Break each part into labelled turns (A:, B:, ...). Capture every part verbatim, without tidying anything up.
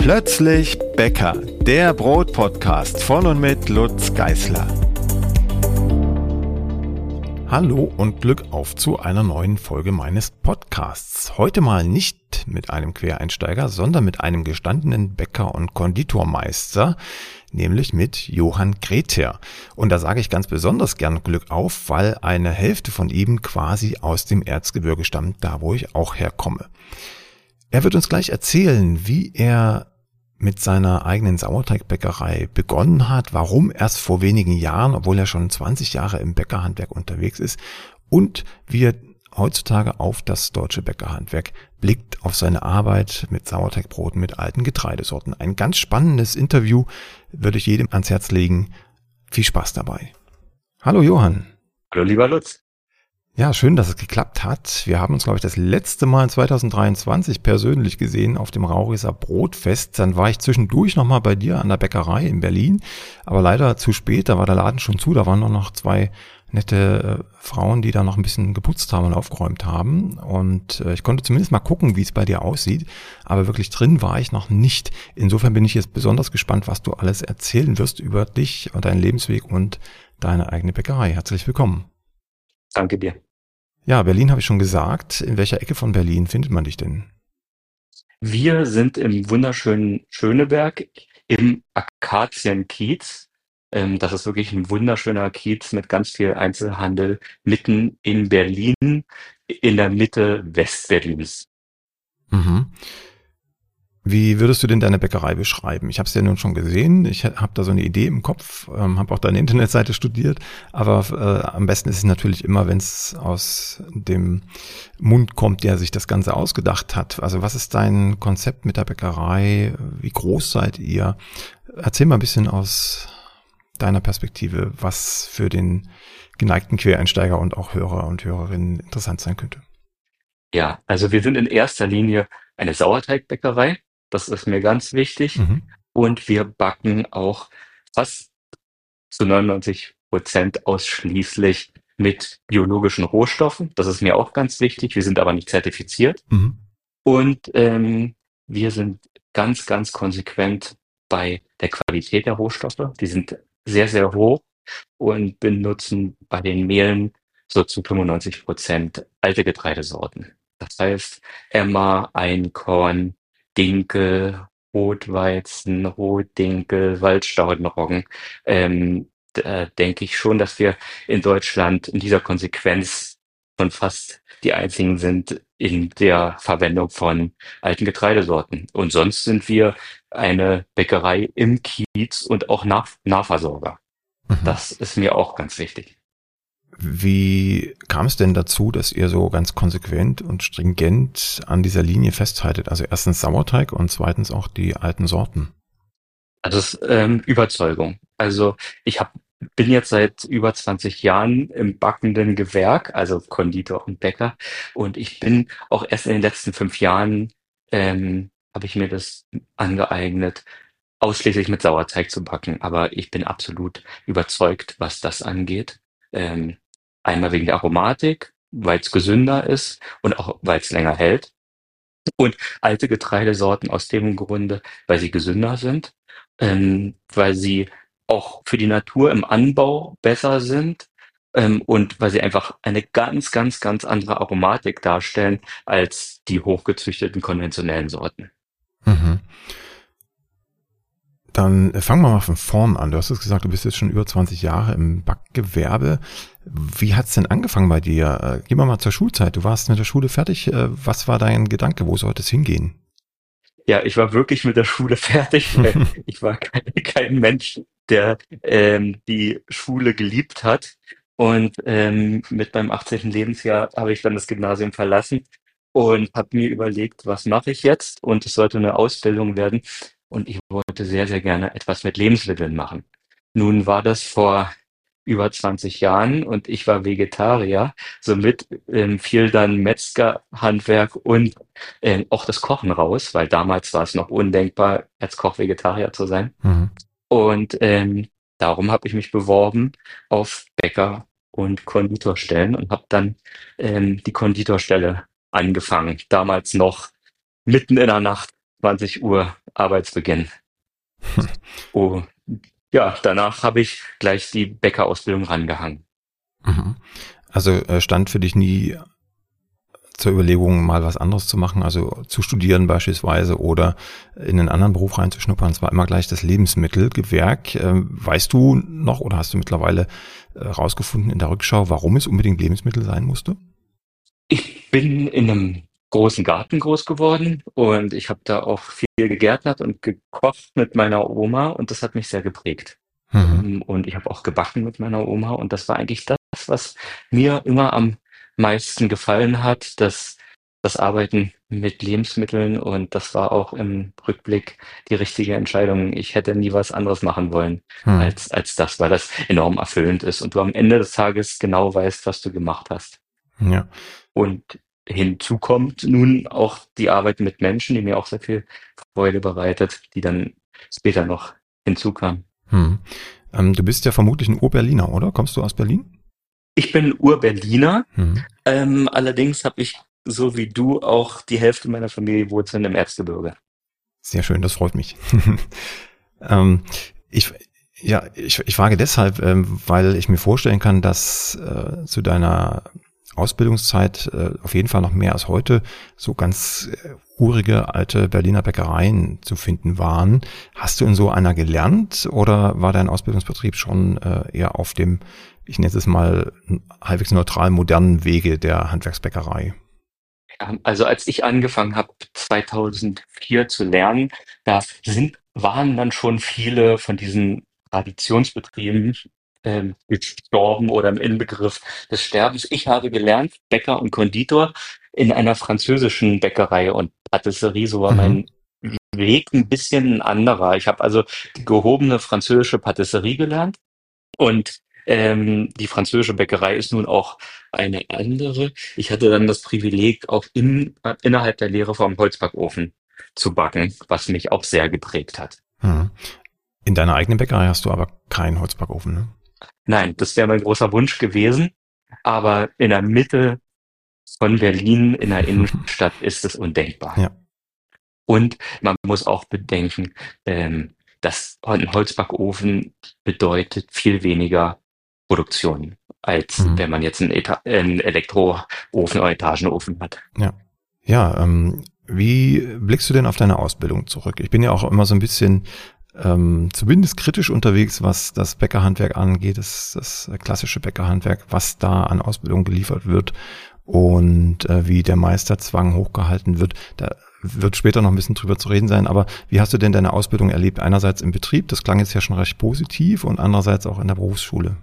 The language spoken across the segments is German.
A: Plötzlich Bäcker, der Brotpodcast von und mit Lutz Geisler. Hallo und Glück auf zu einer neuen Folge meines Podcasts. Heute mal nicht mit einem Quereinsteiger, sondern mit einem gestandenen Bäcker und Konditormeister, nämlich mit Johann Grether. Und da sage ich ganz besonders gern Glück auf, weil eine Hälfte von ihm quasi aus dem Erzgebirge stammt, da wo ich auch herkomme. Er wird uns gleich erzählen, wie er mit seiner eigenen Sauerteigbäckerei begonnen hat, warum erst vor wenigen Jahren, obwohl er schon zwanzig Jahre im Bäckerhandwerk unterwegs ist, und wie er heutzutage auf das deutsche Bäckerhandwerk blickt, auf seine Arbeit mit Sauerteigbroten, mit alten Getreidesorten. Ein ganz spannendes Interview, würde ich jedem ans Herz legen. Viel Spaß dabei. Hallo Johann.
B: Hallo lieber Lutz.
A: Ja, schön, dass es geklappt hat. Wir haben uns, glaube ich, das letzte Mal zwanzig dreiundzwanzig persönlich gesehen auf dem Raurisser Brotfest. Dann war ich zwischendurch nochmal bei dir an der Bäckerei in Berlin, aber leider zu spät, da war der Laden schon zu. Da waren nur noch zwei nette äh, Frauen, die da noch ein bisschen geputzt haben und aufgeräumt haben. Und äh, ich konnte zumindest mal gucken, wie es bei dir aussieht, aber wirklich drin war ich noch nicht. Insofern bin ich jetzt besonders gespannt, was du alles erzählen wirst über dich und deinen Lebensweg und deine eigene Bäckerei. Herzlich willkommen.
B: Danke dir.
A: Ja, Berlin habe ich schon gesagt. In welcher Ecke von Berlin findet man dich denn?
B: Wir sind im wunderschönen Schöneberg im Akazienkiez. Ähm, das ist wirklich ein wunderschöner Kiez mit ganz viel Einzelhandel mitten in Berlin, in der Mitte Westberlins.
A: Mhm. Wie würdest du denn deine Bäckerei beschreiben? Ich habe es ja nun schon gesehen, ich habe da so eine Idee im Kopf, ähm, habe auch deine Internetseite studiert, aber äh, am besten ist es natürlich immer, wenn es aus dem Mund kommt, der sich das Ganze ausgedacht hat. Also was ist dein Konzept mit der Bäckerei? Wie groß seid ihr? Erzähl mal ein bisschen aus deiner Perspektive, was für den geneigten Quereinsteiger und auch Hörer und Hörerinnen interessant sein könnte.
B: Ja, also wir sind in erster Linie eine Sauerteigbäckerei. Das ist mir ganz wichtig.
A: Mhm.
B: Und wir backen auch fast zu neunundneunzig Prozent ausschließlich mit biologischen Rohstoffen. Das ist mir auch ganz wichtig. Wir sind aber nicht zertifiziert.
A: Mhm.
B: Und ähm, wir sind ganz, ganz konsequent bei der Qualität der Rohstoffe. Die sind sehr, sehr hoch und benutzen bei den Mehlen so zu fünfundneunzig Prozent alte Getreidesorten. Das heißt Emmer, Einkorn, Dinkel, Rotweizen, Rotdinkel, Waldstaudenroggen. Ähm, da denke ich schon, dass wir in Deutschland in dieser Konsequenz schon fast die einzigen sind in der Verwendung von alten Getreidesorten. Und sonst sind wir eine Bäckerei im Kiez und auch Nah Nahversorger.
A: Mhm.
B: Das ist mir auch ganz wichtig.
A: Wie kam es denn dazu, dass ihr so ganz konsequent und stringent an dieser Linie festhaltet? Also erstens Sauerteig und zweitens auch die alten Sorten.
B: Das ist ähm, Überzeugung. Also ich hab, bin jetzt seit über zwanzig Jahren im backenden Gewerk, also Konditor und Bäcker. Und ich bin auch erst in den letzten fünf Jahren, ähm, habe ich mir das angeeignet, ausschließlich mit Sauerteig zu backen. Aber ich bin absolut überzeugt, was das angeht. Ähm, einmal wegen der Aromatik, weil es gesünder ist und auch weil es länger hält. Und alte Getreidesorten aus dem Grunde, weil sie gesünder sind, ähm, weil sie auch für die Natur im Anbau besser sind, ähm, und weil sie einfach eine ganz, ganz, ganz andere Aromatik darstellen als die hochgezüchteten konventionellen Sorten.
A: Mhm. Dann fangen wir mal von vorn an. Du hast es gesagt, du bist jetzt schon über zwanzig Jahre im Backgewerbe. Wie hat's denn angefangen bei dir? Gehen wir mal zur Schulzeit. Du warst mit der Schule fertig. Was war dein Gedanke? Wo sollte es hingehen?
B: Ja, ich war wirklich mit der Schule fertig, weil ich war kein, kein Mensch, der ähm, die Schule geliebt hat. Und ähm, mit meinem achtzehnten Lebensjahr habe ich dann das Gymnasium verlassen und habe mir überlegt, was mache ich jetzt? Und es sollte eine Ausbildung werden. Und ich wollte sehr, sehr gerne etwas mit Lebensmitteln machen. Nun war das vor über zwanzig Jahren und ich war Vegetarier. Somit ähm, fiel dann Metzgerhandwerk und ähm, auch das Kochen raus, weil damals war es noch undenkbar, als Koch Vegetarier zu sein.
A: Mhm.
B: Und ähm, darum habe ich mich beworben auf Bäcker- und Konditorstellen und habe dann ähm, die Konditorstelle angefangen. Damals noch mitten in der Nacht, zwanzig Uhr, Arbeitsbeginn. Oh, ja, danach habe ich gleich die Bäckerausbildung rangehangen.
A: Mhm. Also äh, stand für dich nie zur Überlegung, mal was anderes zu machen, also zu studieren beispielsweise oder in einen anderen Beruf reinzuschnuppern. Es war immer gleich das Lebensmittelgewerk. Ähm, weißt du noch oder hast du mittlerweile äh, rausgefunden in der Rückschau, warum es unbedingt Lebensmittel sein musste?
B: Ich bin in einem großen Garten groß geworden und ich habe da auch viel gegärtnert und gekocht mit meiner Oma und das hat mich sehr geprägt.
A: Mhm.
B: Ähm, und ich habe auch gebacken mit meiner Oma und das war eigentlich das, was mir immer am meisten gefallen hat, das das Arbeiten mit Lebensmitteln und das war auch im Rückblick die richtige Entscheidung. Ich hätte nie was anderes machen wollen
A: Mhm.
B: als als das, weil das enorm erfüllend ist und du am Ende des Tages genau weißt, was du gemacht hast.
A: Ja.
B: Und hinzu kommt nun auch die Arbeit mit Menschen, die mir auch sehr viel Freude bereitet, die dann später noch hinzukam.
A: Hm. Ähm, du bist ja vermutlich ein Ur-Berliner, oder? Kommst du aus Berlin?
B: Ich bin Ur-Berliner,
A: Hm.
B: ähm, allerdings habe ich so wie du auch die Hälfte meiner Familie Wurzeln im Erzgebirge.
A: Sehr schön, das freut mich. ähm, ich, ja, ich, ich frage deshalb, ähm, weil ich mir vorstellen kann, dass äh, zu deiner Ausbildungszeit äh, auf jeden Fall noch mehr als heute so ganz äh, urige alte Berliner Bäckereien zu finden waren. Hast du in so einer gelernt oder war dein Ausbildungsbetrieb schon äh, eher auf dem, ich nenne es mal, halbwegs neutral modernen Wege der Handwerksbäckerei?
B: Ja, also als ich angefangen habe, zweitausendvier zu lernen, da sind, waren dann schon viele von diesen Traditionsbetrieben ähm, gestorben oder im Inbegriff des Sterbens. Ich habe gelernt, Bäcker und Konditor in einer französischen Bäckerei und Patisserie. So war
A: Mhm.
B: mein Weg ein bisschen ein anderer. Ich habe also die gehobene französische Patisserie gelernt und ähm, die französische Bäckerei ist nun auch eine andere. Ich hatte dann das Privileg, auch in, äh, innerhalb der Lehre vom Holzbackofen zu backen, was mich auch sehr geprägt hat.
A: Mhm. In deiner eigenen Bäckerei hast du aber keinen Holzbackofen, ne?
B: Nein, das wäre mein großer Wunsch gewesen, aber in der Mitte von Berlin, in der Innenstadt, ist es undenkbar.
A: Ja.
B: Und man muss auch bedenken, ähm, dass ein Holzbackofen bedeutet viel weniger Produktion, als
A: Mhm.
B: wenn man jetzt einen, Eta einen Elektroofen oder Etagenofen hat.
A: Ja. Ja, ähm, wie blickst du denn auf deine Ausbildung zurück? Ich bin ja auch immer so ein bisschen ähm, zumindest kritisch unterwegs, was das Bäckerhandwerk angeht, das, das klassische Bäckerhandwerk, was da an Ausbildung geliefert wird und äh, wie der Meisterzwang hochgehalten wird. Da wird später noch ein bisschen drüber zu reden sein, aber wie hast du denn deine Ausbildung erlebt? Einerseits im Betrieb, das klang jetzt ja schon recht positiv, und andererseits auch in der Berufsschule.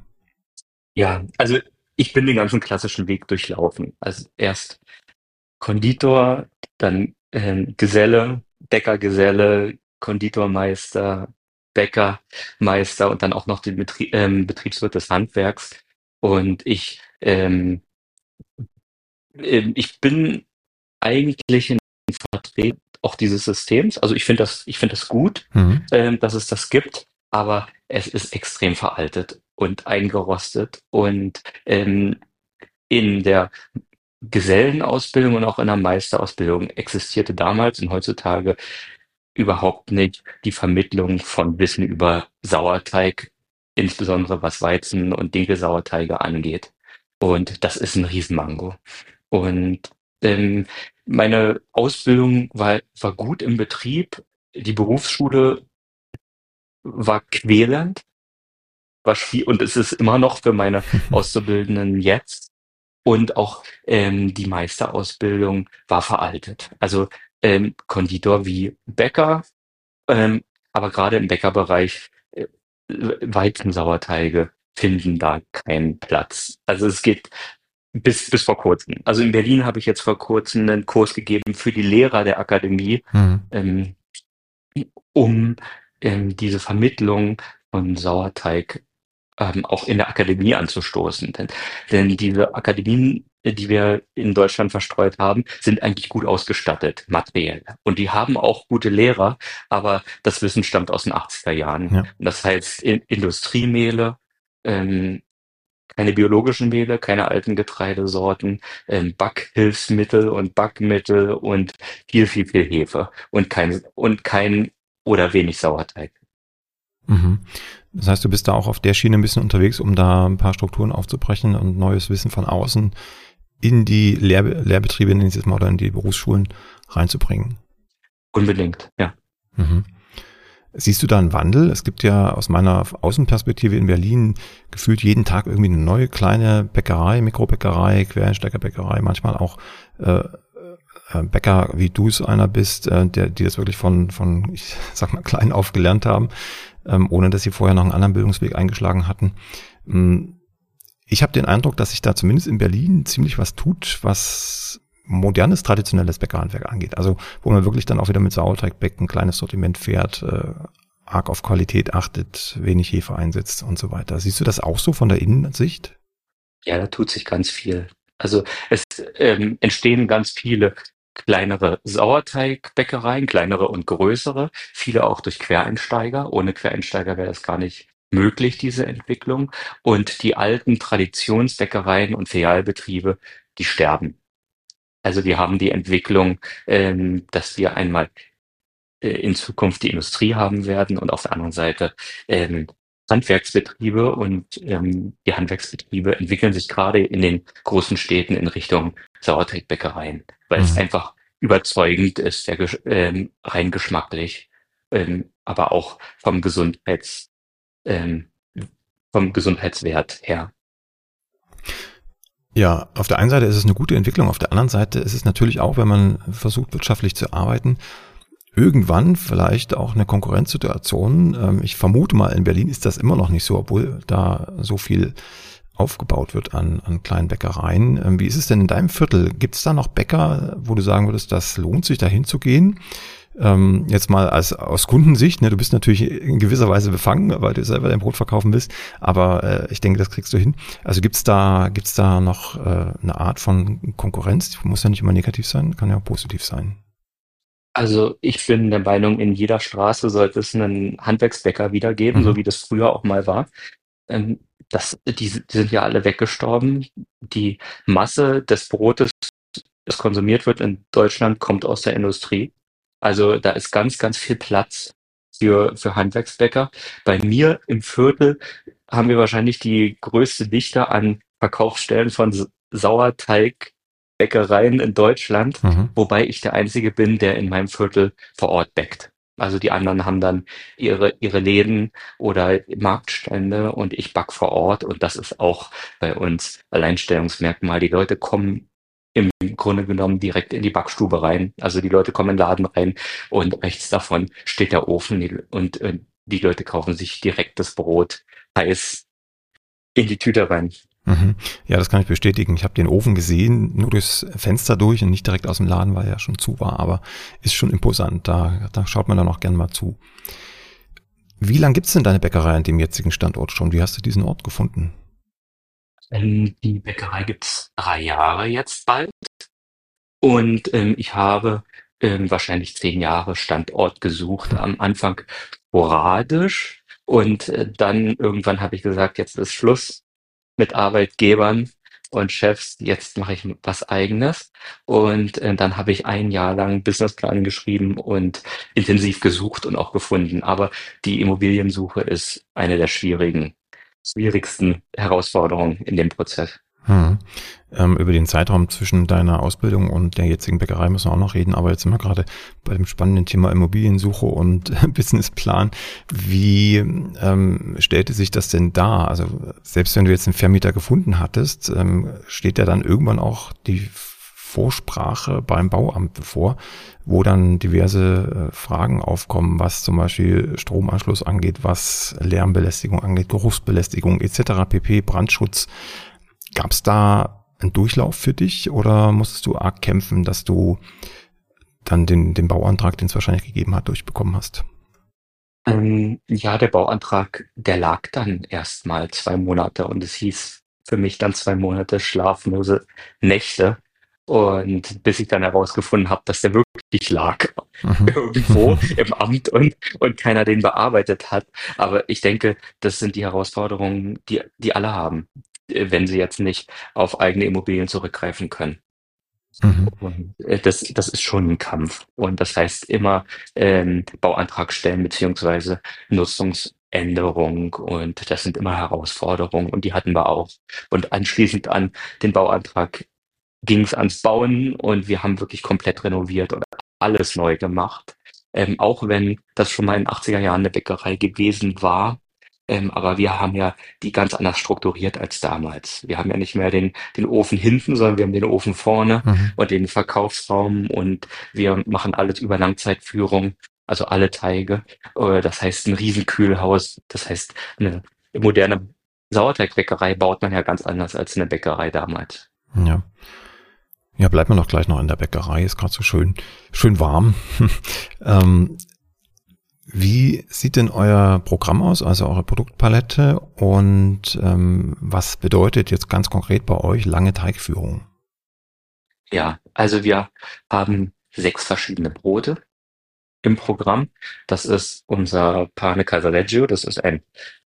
B: Ja, also ich bin den ganzen klassischen Weg durchlaufen. Also erst Konditor, dann ähm, Geselle, Bäckergeselle, Konditormeister, Bäckermeister und dann auch noch den Betrie ähm, Betriebswirt des Handwerks. Und ich, ähm, ähm, ich bin eigentlich ein Vertreter auch dieses Systems. Also ich finde das, ich finde das gut,
A: Mhm.
B: ähm, dass es das gibt, aber es ist extrem veraltet und eingerostet und ähm, in der Gesellenausbildung und auch in der Meisterausbildung existierte damals und heutzutage überhaupt nicht die Vermittlung von Wissen über Sauerteig, insbesondere was Weizen und Dinkelsauerteige angeht. Und das ist ein Riesenmanko. Und ähm, meine Ausbildung war, war gut im Betrieb. Die Berufsschule war quälend, war schwierig und es ist immer noch für meine Auszubildenden jetzt. Und auch ähm, die Meisterausbildung war veraltet. Also ähm, Konditor wie Bäcker, ähm, aber gerade im Bäckerbereich äh, Weizensauerteige finden da keinen Platz. Also es geht bis bis vor Kurzem. Also in Berlin habe ich jetzt vor Kurzem einen Kurs gegeben für die Lehrer der Akademie,
A: Mhm.
B: ähm, um ähm, diese Vermittlung von Sauerteig ähm, auch in der Akademie anzustoßen. Denn, denn diese Akademien, äh, die wir in Deutschland verstreut haben, sind eigentlich gut ausgestattet, materiell. Und die haben auch gute Lehrer, aber das Wissen stammt aus den achtziger Jahren.
A: Ja.
B: Und das heißt in, Industriemehle, ähm, keine biologischen Mehle, keine alten Getreidesorten, ähm, Backhilfsmittel und Backmittel und viel, viel, viel Hefe und kein, und kein oder wenig Sauerteig.
A: Mhm. Das heißt, du bist da auch auf der Schiene ein bisschen unterwegs, um da ein paar Strukturen aufzubrechen und neues Wissen von außen in die Lehr Lehrbetriebe, nenne ich es jetzt mal, oder in die Berufsschulen reinzubringen.
B: Unbedingt, ja.
A: Mhm. Siehst du da einen Wandel? Es gibt ja aus meiner Außenperspektive in Berlin gefühlt jeden Tag irgendwie eine neue kleine Bäckerei, Mikrobäckerei, Quereinsteigerbäckerei, manchmal auch äh, äh, Bäcker, wie du es einer bist, äh, der, die das wirklich von, von, ich sag mal, klein auf gelernt haben, ähm, ohne dass sie vorher noch einen anderen Bildungsweg eingeschlagen hatten. Ähm, ich habe den Eindruck, dass sich da zumindest in Berlin ziemlich was tut, was modernes, traditionelles Bäckerhandwerk angeht. Also wo man wirklich dann auch wieder mit Sauerteigbecken, kleines Sortiment fährt, äh, arg auf Qualität achtet, wenig Hefe einsetzt und so weiter. Siehst du das auch so von der Innensicht?
B: Ja, da tut sich ganz viel. Also es ähm, entstehen ganz viele kleinere Sauerteigbäckereien, kleinere und größere, viele auch durch Quereinsteiger. Ohne Quereinsteiger wäre das gar nicht möglich, diese Entwicklung. Und die alten Traditionsbäckereien und Filialbetriebe, die sterben. Also die haben die Entwicklung, ähm, dass wir einmal äh, in Zukunft die Industrie haben werden und auf der anderen Seite ähm, Handwerksbetriebe und ähm, die Handwerksbetriebe entwickeln sich gerade in den großen Städten in Richtung Sauerteigbäckereien, weil es
A: Mhm.
B: einfach überzeugend ist, der, gesch- ähm, rein geschmacklich, ähm, aber auch vom Gesundheits, ähm, vom Gesundheitswert her.
A: Ja, auf der einen Seite ist es eine gute Entwicklung, auf der anderen Seite ist es natürlich auch, wenn man versucht, wirtschaftlich zu arbeiten, irgendwann vielleicht auch eine Konkurrenzsituation. Ähm, ich vermute mal, in Berlin ist das immer noch nicht so, obwohl da so viel aufgebaut wird an, an kleinen Bäckereien. Ähm, wie ist es denn in deinem Viertel? Gibt es da noch Bäcker, wo du sagen würdest, das lohnt sich, da hinzugehen? Ähm, jetzt mal als aus Kundensicht, ne, du bist natürlich in gewisser Weise befangen, weil du selber dein Brot verkaufen willst, aber äh, ich denke, das kriegst du hin. Also gibt's da gibt's da noch äh, eine Art von Konkurrenz? Muss ja nicht immer negativ sein, kann ja auch positiv sein.
B: Also ich bin der Meinung, in jeder Straße sollte es einen Handwerksbäcker wieder geben, so
A: Mhm.
B: wie das früher auch mal war. Ähm, das, die, die sind ja alle weggestorben. Die Masse des Brotes, das konsumiert wird in Deutschland, kommt aus der Industrie. Also da ist ganz, ganz viel Platz für, für Handwerksbäcker. Bei mir im Viertel haben wir wahrscheinlich die größte Dichte an Verkaufsstellen von S- Sauerteigbäckereien in Deutschland,
A: Mhm.
B: wobei ich der Einzige bin, der in meinem Viertel vor Ort bäckt. Also die anderen haben dann ihre, ihre Läden oder Marktstände und ich back vor Ort und das ist auch bei uns Alleinstellungsmerkmal. Die Leute kommen im Grunde genommen direkt in die Backstube rein. Also die Leute kommen in den Laden rein und rechts davon steht der Ofen die- und, äh, die Leute kaufen sich direkt das Brot heiß in die Tüte rein.
A: Mhm. Ja, das kann ich bestätigen. Ich habe den Ofen gesehen, nur durchs Fenster durch und nicht direkt aus dem Laden, weil er ja schon zu war, aber ist schon imposant. Da, da schaut man dann auch gern mal zu. Wie lang gibt's denn deine Bäckerei an dem jetzigen Standort schon? Wie hast du diesen Ort gefunden?
B: Ähm, die Bäckerei gibt's drei Jahre jetzt bald und ähm, ich habe ähm, wahrscheinlich zehn Jahre Standort gesucht. Am Anfang sporadisch und äh, dann irgendwann habe ich gesagt, jetzt ist Schluss mit Arbeitgebern und Chefs, jetzt mache ich was Eigenes. Und äh, dann habe ich ein Jahr lang Businessplan geschrieben und intensiv gesucht und auch gefunden. Aber die Immobiliensuche ist eine der schwierigen, schwierigsten Herausforderungen in dem Prozess.
A: Hm. Ähm, über den Zeitraum zwischen deiner Ausbildung und der jetzigen Bäckerei müssen wir auch noch reden, aber jetzt sind wir gerade bei dem spannenden Thema Immobiliensuche und Businessplan. Wie ähm, stellte sich das denn dar? Also selbst wenn du jetzt einen Vermieter gefunden hattest, ähm, steht ja dann irgendwann auch die Vorsprache beim Bauamt bevor, wo dann diverse äh, Fragen aufkommen, was zum Beispiel Stromanschluss angeht, was Lärmbelästigung angeht, Geruchsbelästigung et cetera pp, Brandschutz. Gab es da einen Durchlauf für dich oder musstest du arg kämpfen, dass du dann den, den Bauantrag, den es wahrscheinlich gegeben hat, durchbekommen hast?
B: Ähm, ja, der Bauantrag, der lag dann erst mal zwei Monate und es hieß für mich dann zwei Monate schlaflose Nächte. Und bis ich dann herausgefunden habe, dass der wirklich lag
A: Mhm.
B: irgendwo im Amt und und keiner den bearbeitet hat. Aber ich denke, das sind die Herausforderungen, die die alle haben, äh, wenn sie jetzt nicht auf eigene Immobilien zurückgreifen können.
A: Mhm.
B: Und äh, das, das ist schon ein Kampf. Und das heißt immer ähm, Bauantrag stellen beziehungsweise Nutzungsänderung. Und das sind immer Herausforderungen und die hatten wir auch. Und anschließend an den Bauantrag ging es ans Bauen und wir haben wirklich komplett renoviert und alles neu gemacht. Ähm, auch wenn das schon mal in den achtziger Jahren eine Bäckerei gewesen war. Ähm, aber wir haben ja die ganz anders strukturiert als damals. Wir haben ja nicht mehr den, den Ofen hinten, sondern wir haben den Ofen vorne
A: Mhm.
B: und den Verkaufsraum und wir machen alles über Langzeitführung, also alle Teige. Äh, Das heißt ein Riesenkühlhaus. Das heißt, eine moderne Sauerteigbäckerei baut man ja ganz anders als eine Bäckerei damals.
A: Ja. Ja, bleibt man doch gleich noch in der Bäckerei, ist gerade so schön, schön warm. ähm, Wie sieht denn euer Programm aus, also eure Produktpalette und ähm, was bedeutet jetzt ganz konkret bei euch lange Teigführung?
B: Ja, also wir haben sechs verschiedene Brote im Programm. Das ist unser Pane Casaleggio, das ist ein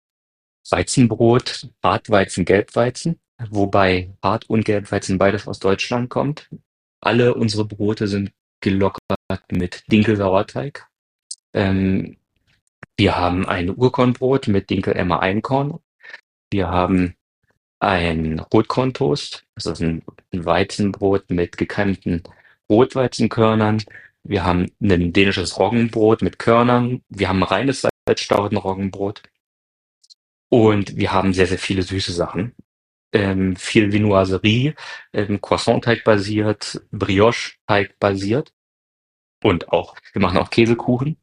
B: Weizenbrot, Hartweizen, Gelbweizen, wobei Hart- und Gelbweizen beides aus Deutschland kommt. Alle unsere Brote sind gelockert mit Dinkelsauerteig. Ähm, wir haben ein Urkornbrot mit Dinkel-Emmer-Einkorn. Wir haben ein Rotkorntoast, das ist ein ein Weizenbrot mit gekeimten Rotweizenkörnern. Wir haben ein dänisches Roggenbrot mit Körnern. Wir haben ein reines Salzstaudenroggenbrot. Und wir haben sehr, sehr viele süße Sachen. Ähm, viel Viennoiserie, ähm, Croissant-Teig basiert, Brioche-Teig basiert. Und auch, wir machen auch Käsekuchen.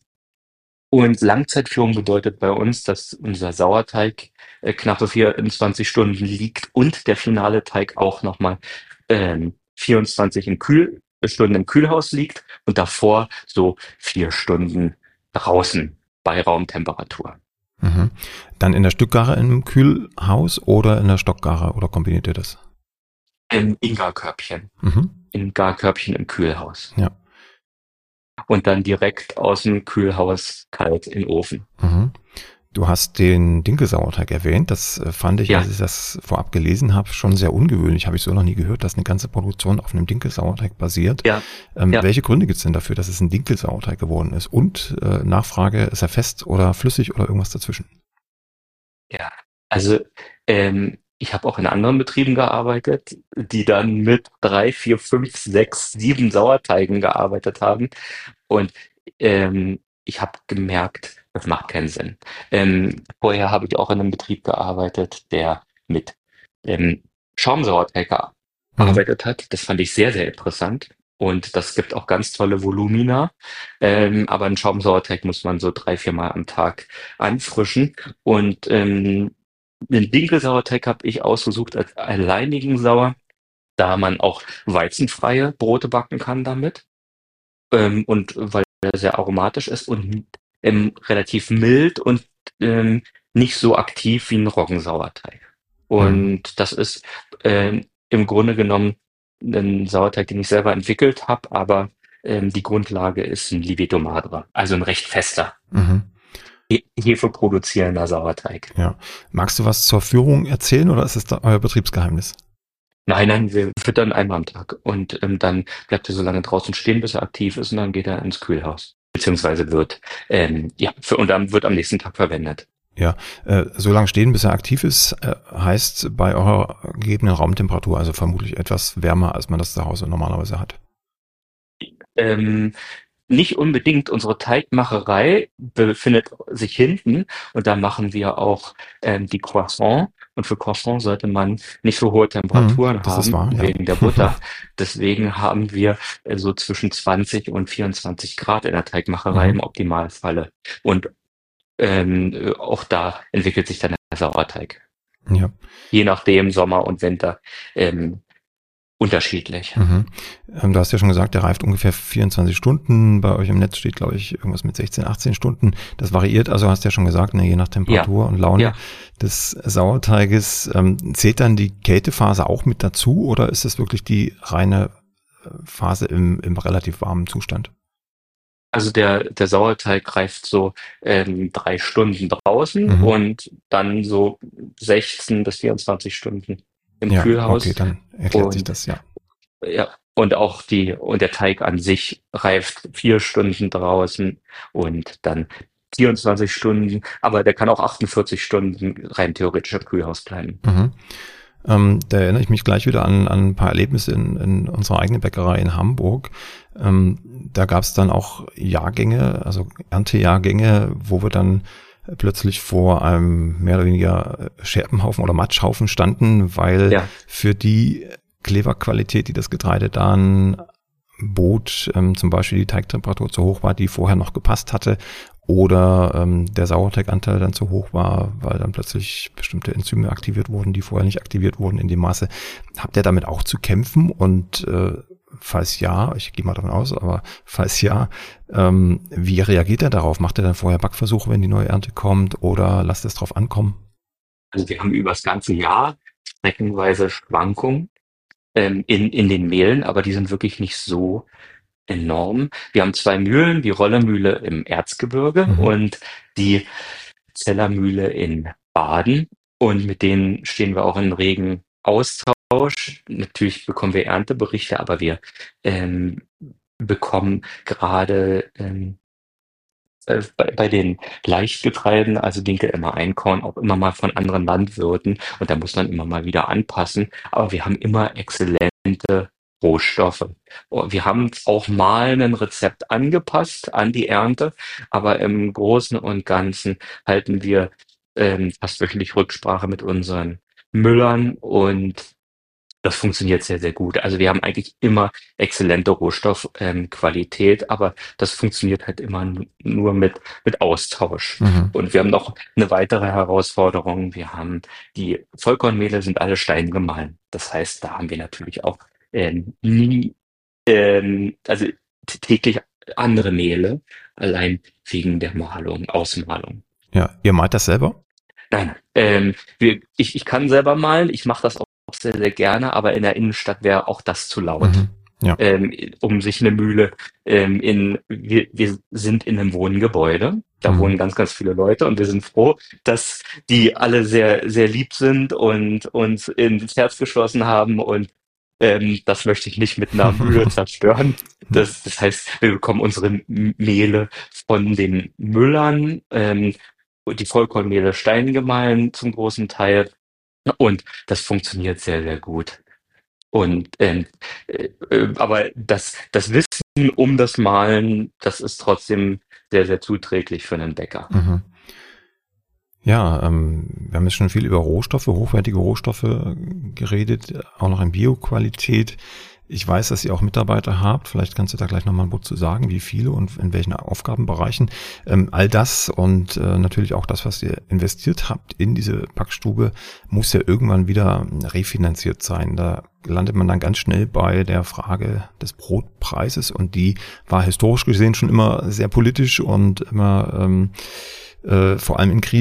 B: Und Langzeitführung bedeutet bei uns, dass unser Sauerteig äh, knappe vierundzwanzig Stunden liegt und der finale Teig auch nochmal ähm, vierundzwanzig im Kühl, äh, Stunden im Kühlhaus liegt und davor so vier Stunden draußen bei Raumtemperatur.
A: Mhm. Dann in der Stückgare im Kühlhaus oder in der Stockgare oder kombiniert ihr das?
B: Im Inga-Körbchen,
A: Mhm.
B: im Garkörbchen im Kühlhaus.
A: Ja.
B: Und dann direkt aus dem Kühlhaus kalt in den Ofen.
A: Mhm. Du hast den Dinkelsauerteig erwähnt. Das äh, fand ich, als
B: Ja,
A: ich das vorab gelesen habe, schon sehr ungewöhnlich. Habe ich so noch nie gehört, dass eine ganze Produktion auf einem Dinkelsauerteig basiert.
B: ja,
A: Ähm,
B: ja,
A: welche Gründe gibt es denn dafür, dass es ein Dinkelsauerteig geworden ist? Und äh, Nachfrage, ist er fest oder flüssig oder irgendwas dazwischen?
B: ja. Also ähm, ich habe auch in anderen Betrieben gearbeitet, die dann mit drei, vier, fünf, sechs, sieben Sauerteigen gearbeitet haben. Und ähm, ich habe gemerkt, das macht keinen Sinn. Ähm, vorher habe ich auch in einem Betrieb gearbeitet, der mit ähm, Schaumsauerteig
A: Mhm.
B: gearbeitet hat. Das fand ich sehr, sehr interessant. Und das gibt auch ganz tolle Volumina. Ähm, aber einen Schaumsauerteig muss man so drei, vier Mal am Tag anfrischen. Und ähm, den Dinkelsauerteig habe ich ausgesucht als alleinigen Sauer, da man auch weizenfreie Brote backen kann damit. Ähm, und weil er sehr aromatisch ist und ähm, relativ mild und ähm, nicht so aktiv wie ein Roggensauerteig.
A: Mhm.
B: Und das ist ähm, im Grunde genommen ein Sauerteig, den ich selber entwickelt habe, aber ähm, die Grundlage ist ein Lievito Madre, also ein recht fester,
A: Mhm.
B: he hefeproduzierender Sauerteig.
A: Ja. Magst du was zur Führung erzählen oder ist es da euer Betriebsgeheimnis?
B: Nein, nein, wir füttern einmal am Tag und ähm, dann bleibt er so lange draußen stehen, bis er aktiv ist und dann geht er ins Kühlhaus. Beziehungsweise wird, ähm, ja, für, und dann wird am nächsten Tag verwendet.
A: Ja, äh, so lange stehen, bis er aktiv ist, äh, heißt bei eurer gegebenen Raumtemperatur, also vermutlich etwas wärmer, als man das zu Hause normalerweise hat.
B: Ähm, Nicht unbedingt unsere Teigmacherei befindet sich hinten und da machen wir auch ähm, die Croissants. Und für Croissants sollte man nicht so hohe
A: Mhm,
B: Temperaturen
A: das ist
B: haben
A: wahr, ja.
B: wegen der Butter. Deswegen haben wir äh, so zwischen zwanzig und vierundzwanzig Grad in der Teigmacherei
A: Mhm,
B: im Optimalfalle. Und ähm, äh, auch da entwickelt sich dann der Sauerteig.
A: ja.
B: Je nachdem, Sommer und Winter, ähm, unterschiedlich.
A: Mhm. Ähm, du hast ja schon gesagt, der reift ungefähr vierundzwanzig Stunden. Bei euch im Netz steht, glaube ich, irgendwas mit sechzehn, achtzehn Stunden. Das variiert, also hast du ja schon gesagt, ne, je nach
B: Ja,
A: Temperatur und Laune
B: ja.
A: des Sauerteiges. Ähm, zählt dann die Kältephase auch mit dazu oder ist es wirklich die reine äh, Phase im, im relativ warmen Zustand?
B: Also der, der Sauerteig reift so ähm, drei Stunden draußen
A: Mhm.
B: und dann so sechzehn bis vierundzwanzig Stunden im
A: Ja, okay,
B: Kühlhaus.
A: dann erklärt sich
B: Und
A: das, ja.
B: Ja, und auch die und der Teig an sich reift vier Stunden draußen und dann vierundzwanzig Stunden, aber der kann auch achtundvierzig Stunden rein theoretisch im Kühlhaus bleiben.
A: Mhm. Ähm, da erinnere ich mich gleich wieder an, an ein paar Erlebnisse in, in unserer eigenen Bäckerei in Hamburg. Ähm, da gab es dann auch Jahrgänge, also Erntejahrgänge, wo wir dann plötzlich vor einem mehr oder weniger Scherbenhaufen oder Matschhaufen standen, weil
B: Ja,
A: für die Kleberqualität, die das Getreide dann bot, ähm, zum Beispiel die Teigtemperatur zu hoch war, die vorher noch gepasst hatte, oder ähm, der Sauerteiganteil dann zu hoch war, weil dann plötzlich bestimmte Enzyme aktiviert wurden, die vorher nicht aktiviert wurden in dem Maße. Habt ihr damit auch zu kämpfen? Und äh, falls ja, ich gehe mal davon aus, aber falls ja, ähm, wie reagiert er darauf? Macht er dann vorher Backversuche, wenn die neue Ernte kommt, oder lasst es drauf ankommen?
B: also wir haben über das ganze Jahr streckenweise Schwankungen ähm, in, in den Mehlen, aber die sind wirklich nicht so enorm. Wir haben zwei Mühlen, die Rollermühle im Erzgebirge
A: Mhm.
B: und die Zellermühle in Baden. Und mit denen stehen wir auch in regen Austausch. Natürlich bekommen wir Ernteberichte, aber wir ähm, bekommen gerade ähm, äh, bei, bei den Leichtgetreiden, also Dinkel, Emmer, Einkorn, auch immer mal von anderen Landwirten. Und da muss man immer mal wieder anpassen. Aber wir haben immer exzellente Rohstoffe. Oh, wir haben auch mal ein Rezept angepasst an die Ernte, aber im Großen und Ganzen halten wir ähm, fast wöchentlich Rücksprache mit unseren Müllern und das funktioniert sehr, sehr gut. Also wir haben eigentlich immer exzellente Rohstoffqualität, ähm, Qualität, aber das funktioniert halt immer nu- nur mit, mit Austausch.
A: Mhm.
B: Und wir haben noch eine weitere Herausforderung. Wir haben die Vollkornmehle sind alle steingemahlen. Das heißt, da haben wir natürlich auch ähm, nie, ähm, also t- täglich andere Mehle, allein wegen der Mahlung, Ausmahlung.
A: Ja, ihr meint das selber?
B: Nein, ähm, wir, ich, ich kann selber malen, ich mache das auch sehr, sehr gerne, aber in der Innenstadt wäre auch das zu laut,
A: Mhm. Ja.
B: ähm, um sich eine Mühle ähm, in, wir, wir sind in einem Wohngebäude, da
A: Mhm.
B: wohnen ganz, ganz viele Leute und wir sind froh, dass die alle sehr, sehr lieb sind und uns ins Herz geschlossen haben und ähm, das möchte ich nicht mit einer Mühle zerstören.
A: Ja.
B: Das, das heißt, wir bekommen unsere M- Mehle von den Müllern, ähm, und die Vollkornmehle steingemahlen zum großen Teil. Und das funktioniert sehr, sehr gut. Und ähm, äh, äh, aber das, das Wissen um das Malen, das ist trotzdem sehr, sehr zuträglich für einen Bäcker.
A: Mhm. Ja, ähm, wir haben jetzt schon viel über Rohstoffe, hochwertige Rohstoffe äh, geredet, auch noch in Bioqualität. Ich weiß, dass ihr auch Mitarbeiter habt. Vielleicht kannst du da gleich nochmal ein Wort zu sagen, wie viele und in welchen Aufgabenbereichen. Ähm, all das und äh, natürlich auch das, was ihr investiert habt in diese Backstube, muss ja irgendwann wieder refinanziert sein. Da landet man dann ganz schnell bei der Frage des Brotpreises, und die war historisch gesehen schon immer sehr politisch und immer ähm, äh, vor allem in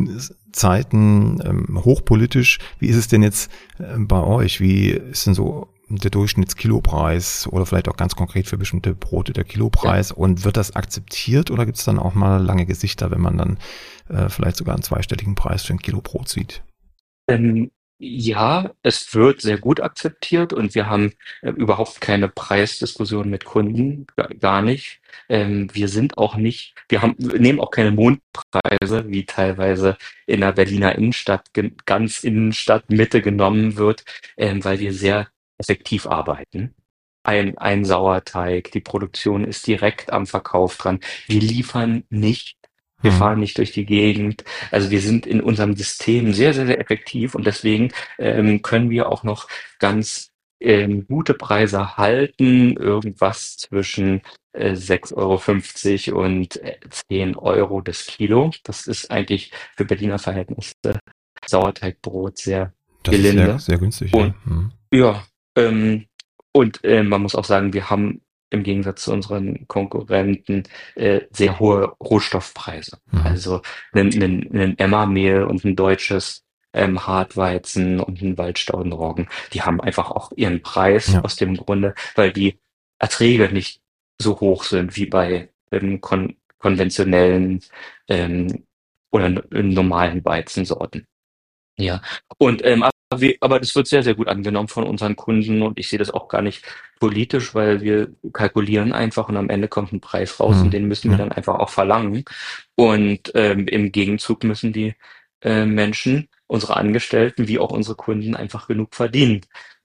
A: Krisenzeiten ähm, hochpolitisch. Wie ist es denn jetzt äh, bei euch? Wie ist denn so der Durchschnittskilopreis oder vielleicht auch ganz konkret für bestimmte Brote der
B: Ja.
A: Kilopreis? Und wird das akzeptiert, oder gibt es dann auch mal lange Gesichter, wenn man dann äh, vielleicht sogar einen zweistelligen Preis für ein Kilo Brot sieht?
B: Ähm, ja, es wird sehr gut akzeptiert und wir haben äh, überhaupt keine Preisdiskussion mit Kunden, ga- gar nicht. Ähm, wir sind auch nicht, wir haben, wir nehmen auch keine Mondpreise, wie teilweise in der Berliner Innenstadt, gen- ganz Innenstadt Mitte genommen wird, ähm, weil wir sehr effektiv arbeiten. Ein, ein Sauerteig, die Produktion ist direkt am Verkauf dran. Wir liefern nicht, wir
A: Hm.
B: fahren nicht durch die Gegend. Also wir sind in unserem System sehr, sehr, sehr effektiv und deswegen ähm, können wir auch noch ganz ähm, gute Preise halten, irgendwas zwischen äh, sechs Euro fünfzig und äh, zehn Euro das Kilo. Das ist eigentlich für Berliner Verhältnisse Sauerteigbrot sehr
A: Das ist sehr,
B: gelinde.
A: sehr günstig, ja.
B: Und
A: Hm.
B: ja, ähm, und äh, man muss auch sagen, wir haben im Gegensatz zu unseren Konkurrenten äh, sehr hohe Rohstoffpreise.
A: Hm.
B: Also ein, ein, ein Emmermehl und ein deutsches ähm, Hartweizen und ein Waldstaudenroggen, die haben einfach auch ihren Preis
A: Ja.
B: aus dem Grunde, weil die Erträge nicht so hoch sind wie bei ähm, kon konventionellen ähm, oder n- normalen Weizensorten. Ja, und ähm, aber, wir, aber das wird sehr, sehr gut angenommen von unseren Kunden und ich sehe das auch gar nicht politisch, weil wir kalkulieren einfach und am Ende kommt ein Preis raus und
A: Hm,
B: den müssen wir
A: ja.
B: dann einfach auch verlangen. Und ähm, im Gegenzug müssen die äh, Menschen, unsere Angestellten wie auch unsere Kunden einfach genug verdienen.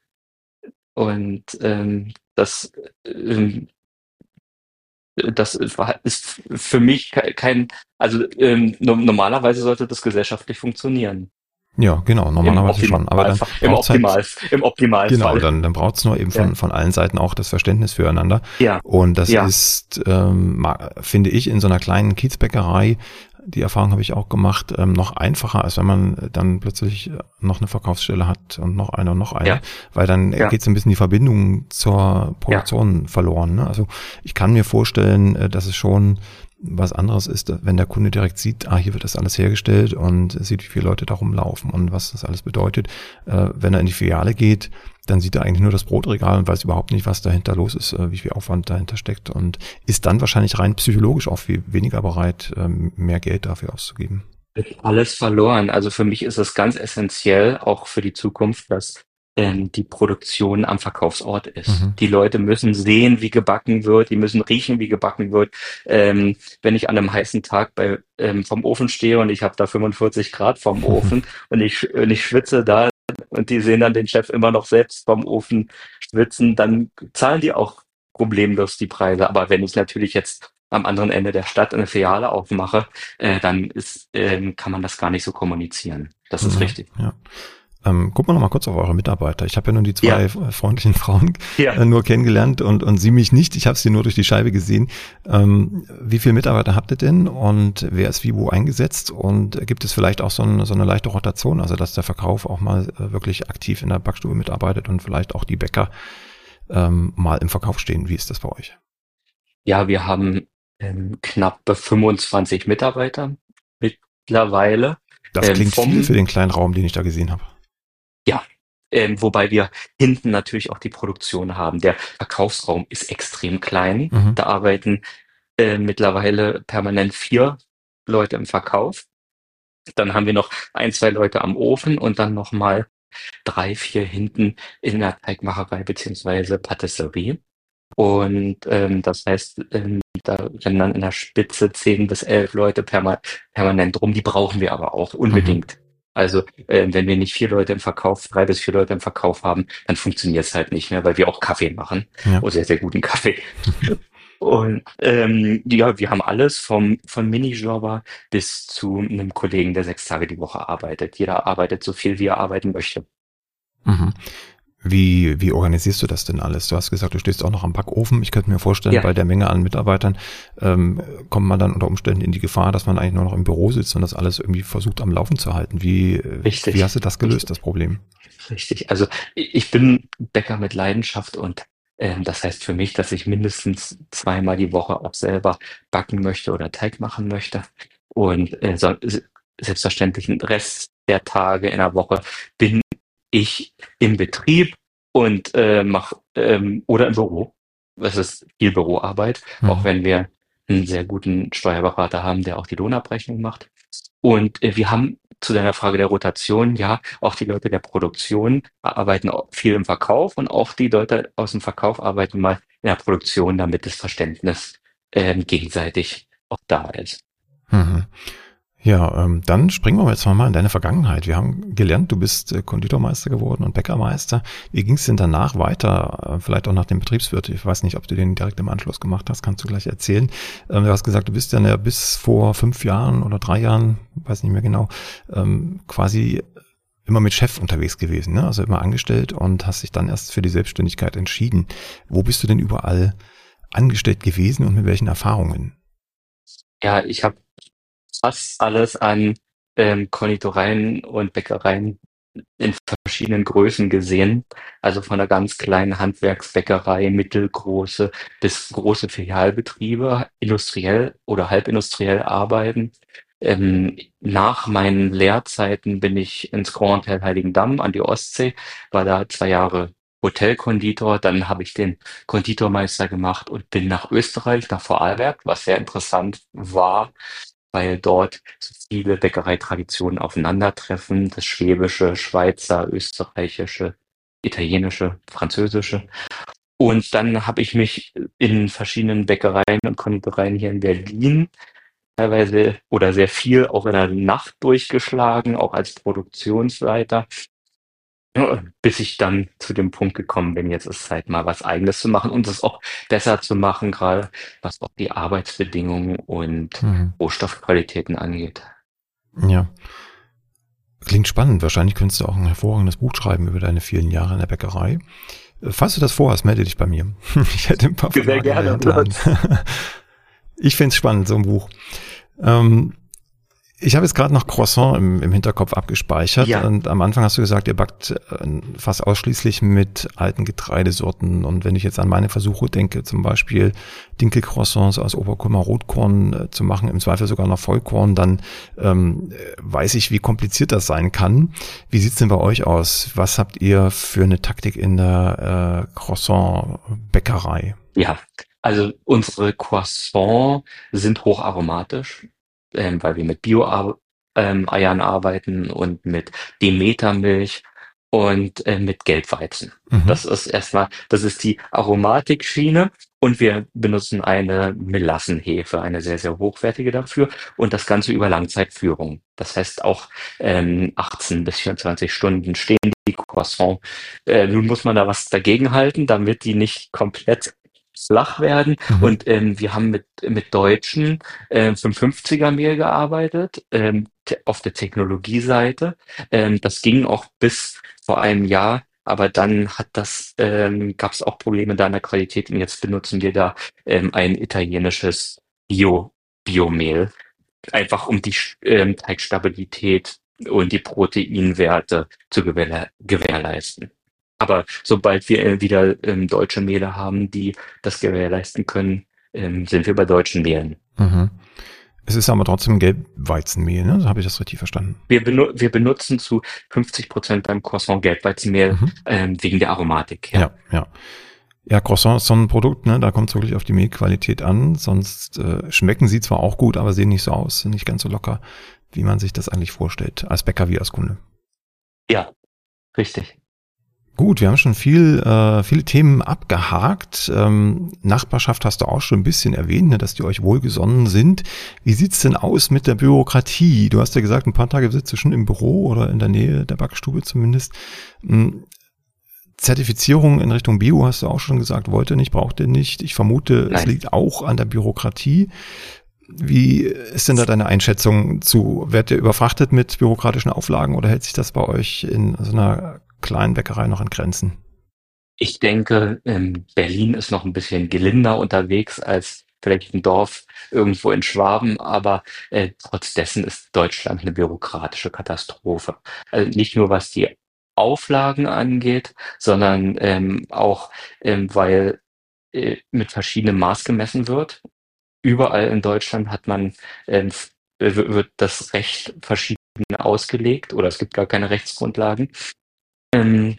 B: Und ähm, das, ähm, das war- ist für mich ke- kein, also ähm, no- normalerweise sollte das gesellschaftlich funktionieren.
A: Ja, genau,
B: Im
A: normalerweise schon. Aber dann
B: Optimalfall, im
A: braucht's halt,
B: Optimal, im
A: genau,
B: Optimalfall.
A: dann, dann braucht's nur eben
B: Ja,
A: von, von allen Seiten auch das Verständnis füreinander.
B: ja,
A: Und das
B: ja,
A: ist, ähm, ma- finde ich, in so einer kleinen Kiezbäckerei, die Erfahrung habe ich auch gemacht, ähm, noch einfacher, als wenn man dann plötzlich äh, noch eine Verkaufsstelle hat und noch eine und noch eine,
B: ja,
A: weil dann
B: ja,
A: geht so ein bisschen die Verbindung zur
B: ja,
A: Produktion verloren. Ne? Also ich kann mir vorstellen, äh, dass es schon was anderes ist, wenn der Kunde direkt sieht, ah, hier wird das alles hergestellt und sieht, wie viele Leute da rumlaufen und was das alles bedeutet. Äh, wenn er in die Filiale geht, dann sieht er eigentlich nur das Brotregal und weiß überhaupt nicht, was dahinter los ist, äh, wie viel Aufwand dahinter steckt und ist dann wahrscheinlich rein psychologisch auch viel weniger bereit, ähm, mehr Geld dafür auszugeben.
B: wird alles verloren. Also für mich ist es ganz essentiell, auch für die Zukunft, dass ähm, die Produktion am Verkaufsort ist.
A: Mhm.
B: Die Leute müssen sehen, wie gebacken wird, die müssen riechen, wie gebacken wird. Ähm, wenn ich an einem heißen Tag bei, ähm, vom Ofen stehe und ich habe da fünfundvierzig Grad vom Ofen und ich, und ich schwitze da und die sehen dann den Chef immer noch selbst vom Ofen schwitzen, dann zahlen die auch problemlos die Preise. Aber wenn ich natürlich jetzt am anderen Ende der Stadt eine Filiale aufmache, äh, dann ist, ähm, kann man das gar nicht so kommunizieren. Das ist
A: Ja,
B: richtig.
A: ja. Ähm, gucken wir noch mal kurz auf eure Mitarbeiter. Ich habe ja nur die zwei
B: Ja,
A: äh, freundlichen Frauen
B: ja.
A: äh, nur kennengelernt und, und sie mich nicht. Ich habe sie nur durch die Scheibe gesehen. Ähm, wie viele Mitarbeiter habt ihr denn und wer ist wie wo eingesetzt? Und gibt es vielleicht auch so, ein, so eine leichte Rotation, also dass der Verkauf auch mal äh, wirklich aktiv in der Backstube mitarbeitet und vielleicht auch die Bäcker ähm, mal im Verkauf stehen? Wie ist das bei euch?
B: Ja, wir haben ähm, knapp fünfundzwanzig Mitarbeiter mittlerweile.
A: Das
B: Ähm,
A: klingt viel für
B: vom,
A: den kleinen Raum, den ich da gesehen habe.
B: ja, ähm, wobei wir hinten natürlich auch die Produktion haben. Der Verkaufsraum ist extrem klein.
A: Mhm.
B: Da arbeiten äh, mittlerweile permanent vier Leute im Verkauf. Dann haben wir noch ein, zwei Leute am Ofen und dann noch mal drei, vier hinten in der Teigmacherei beziehungsweise Patisserie. Und ähm, das heißt, ähm, da rennen dann in der Spitze zehn bis elf Leute perma permanent rum. Die brauchen wir aber auch
A: Mhm.
B: unbedingt. Also ähm, wenn wir nicht vier Leute im Verkauf, drei bis vier Leute im Verkauf haben, dann funktioniert es halt nicht mehr, weil wir auch Kaffee machen.
A: Ja.
B: Und sehr, sehr guten Kaffee. Und ähm, ja, wir haben alles vom von Minijobber bis zu einem Kollegen, der sechs Tage die Woche arbeitet. Jeder arbeitet so viel, wie er arbeiten möchte.
A: Mhm. Wie, wie organisierst du das denn alles? Du hast gesagt, du stehst auch noch am Backofen. Ich könnte mir vorstellen,
B: Ja,
A: bei der Menge an Mitarbeitern ähm, kommt man dann unter Umständen in die Gefahr, dass man eigentlich nur noch im Büro sitzt und das alles irgendwie versucht am Laufen zu halten. Wie, äh, wie
B: richtig,
A: hast du das gelöst,
B: richtig,
A: das Problem?
B: richtig. Also i- ich bin Bäcker mit Leidenschaft und ähm, das heißt für mich, dass ich mindestens zweimal die Woche auch selber backen möchte oder Teig machen möchte. Und äh, so, se- selbstverständlich den Rest der Tage in der Woche bin ich im Betrieb und äh, mache ähm, oder im Büro. Das ist viel Büroarbeit, auch
A: Mhm.
B: wenn wir einen sehr guten Steuerberater haben, der auch die Lohnabrechnung macht. Und äh, wir haben zu deiner Frage der Rotation, ja, auch die Leute der Produktion arbeiten au- viel im Verkauf und auch die Leute aus dem Verkauf arbeiten mal in der Produktion, damit das Verständnis ähm, gegenseitig auch da ist.
A: Mhm. Ja, ähm, dann springen wir jetzt mal in deine Vergangenheit. Wir haben gelernt, du bist äh, Konditormeister geworden und Bäckermeister. Wie ging es denn danach weiter? Äh, vielleicht auch nach dem Betriebswirt. Ich weiß nicht, ob du den direkt im Anschluss gemacht hast. Kannst du gleich erzählen. Ähm, du hast gesagt, du bist ja ne, bis vor fünf Jahren oder drei Jahren, weiß nicht mehr genau, ähm, quasi immer mit Chef unterwegs gewesen, ne? Also immer angestellt und hast dich dann erst für die Selbstständigkeit entschieden. Wo bist du denn überall angestellt gewesen und mit welchen Erfahrungen?
B: Ja, ich habe fast alles an ähm, Konditoreien und Bäckereien in verschiedenen Größen gesehen. Also von einer ganz kleinen Handwerksbäckerei, mittelgroße bis große Filialbetriebe, industriell oder halbindustriell arbeiten. Ähm, nach meinen Lehrzeiten bin ich ins Grand Hotel Heiligendamm an die Ostsee, war da zwei Jahre Hotelkonditor. Dann habe ich den Konditormeister gemacht und bin nach Österreich, nach Vorarlberg, was sehr interessant war, weil dort so viele Bäckereitraditionen aufeinandertreffen, das Schwäbische, Schweizer, Österreichische, Italienische, Französische. Und dann habe ich mich in verschiedenen Bäckereien und Konditoreien hier in Berlin teilweise oder sehr viel auch in der Nacht durchgeschlagen, auch als Produktionsleiter, ja, bis ich dann zu dem Punkt gekommen bin, jetzt ist Zeit, mal was Eigenes zu machen und es auch besser zu machen, gerade was auch die Arbeitsbedingungen und
A: Mhm.
B: Rohstoffqualitäten angeht.
A: Ja. Klingt spannend. Wahrscheinlich könntest du auch ein hervorragendes Buch schreiben über deine vielen Jahre in der Bäckerei. Falls du das vorhast, melde dich bei mir. Ich hätte ein paar
B: Sehr
A: Fragen
B: gerne,
A: in der Hand. Ich finde es spannend, so ein Buch. Ähm, ich habe jetzt gerade noch Croissant im, im Hinterkopf abgespeichert.
B: Ja.
A: Und am Anfang hast du gesagt, ihr backt äh, fast ausschließlich mit alten Getreidesorten. Und wenn ich jetzt an meine Versuche denke, zum Beispiel Dinkelcroissants aus Oberkummer Rotkorn äh, zu machen, im Zweifel sogar noch Vollkorn, dann ähm, weiß ich, wie kompliziert das sein kann. Wie sieht's denn bei euch aus? Was habt ihr für eine Taktik in der äh, Croissant-Bäckerei?
B: Ja, also unsere Croissants sind hocharomatisch, ähm, weil wir mit Bio-Eiern arbeiten und mit Demetermilch und äh, mit Gelbweizen.
A: Mhm.
B: Das ist erstmal, das ist die Aromatikschiene und wir benutzen eine Melassenhefe, eine sehr, sehr hochwertige dafür und das Ganze über Langzeitführung. Das heißt auch ähm, achtzehn bis vierundzwanzig Stunden stehen die Croissants. Äh, nun muss man da was dagegen halten, damit die nicht komplett flach werden.
A: Mhm.
B: Und ähm, wir haben mit, mit deutschen äh, fünfhundertfünfziger Mehl gearbeitet, ähm, te- auf der Technologieseite. Ähm, das ging auch bis vor einem Jahr, aber dann hat das, ähm, gab es auch Probleme da in der Qualität und jetzt benutzen wir da ähm, ein italienisches Bio, Biomehl, einfach um die Sch- ähm, Teigstabilität und die Proteinwerte zu gewähr gewährleisten. Aber sobald wir äh, wieder ähm, deutsche Mehle haben, die das gewährleisten können, ähm, sind wir bei deutschen Mehlen.
A: Mhm. Es ist aber trotzdem Gelbweizenmehl, ne? So habe ich das richtig verstanden.
B: Wir, benu wir benutzen zu fünfzig Prozent beim Croissant Gelbweizenmehl
A: Mhm.
B: ähm, wegen der Aromatik. Ja.
A: Ja, ja. Ja, Croissant ist so ein Produkt, ne? Da kommt es wirklich auf die Mehlqualität an. Sonst äh, schmecken sie zwar auch gut, aber sehen nicht so aus, sind nicht ganz so locker, wie man sich das eigentlich vorstellt, als Bäcker wie als Kunde.
B: Ja, richtig.
A: Gut, wir haben schon viel, äh, viele Themen abgehakt. Ähm, Nachbarschaft hast du auch schon ein bisschen erwähnt, ne, dass die euch wohlgesonnen sind. Wie sieht's denn aus mit der Bürokratie? Du hast ja gesagt, ein paar Tage sitzt du schon im Büro oder in der Nähe der Backstube zumindest. Hm, Zertifizierung in Richtung Bio hast du auch schon gesagt, wollt ihr nicht, braucht ihr nicht. Ich vermute, es
B: Nein.
A: liegt auch an der Bürokratie. Wie ist denn da deine Einschätzung zu? Werdet ihr überfrachtet mit bürokratischen Auflagen oder hält sich das bei euch in so einer kleinen Bäckerei noch in Grenzen?
B: Ich denke, ähm, Berlin ist noch ein bisschen gelinder unterwegs als vielleicht ein Dorf irgendwo in Schwaben, aber äh, trotz dessen ist Deutschland eine bürokratische Katastrophe. Also nicht nur was die Auflagen angeht, sondern ähm, auch, ähm, weil äh, mit verschiedenem Maß gemessen wird. Überall in Deutschland hat man, ähm, f- äh, w- wird das Recht verschieden ausgelegt oder es gibt gar keine Rechtsgrundlagen. Ähm,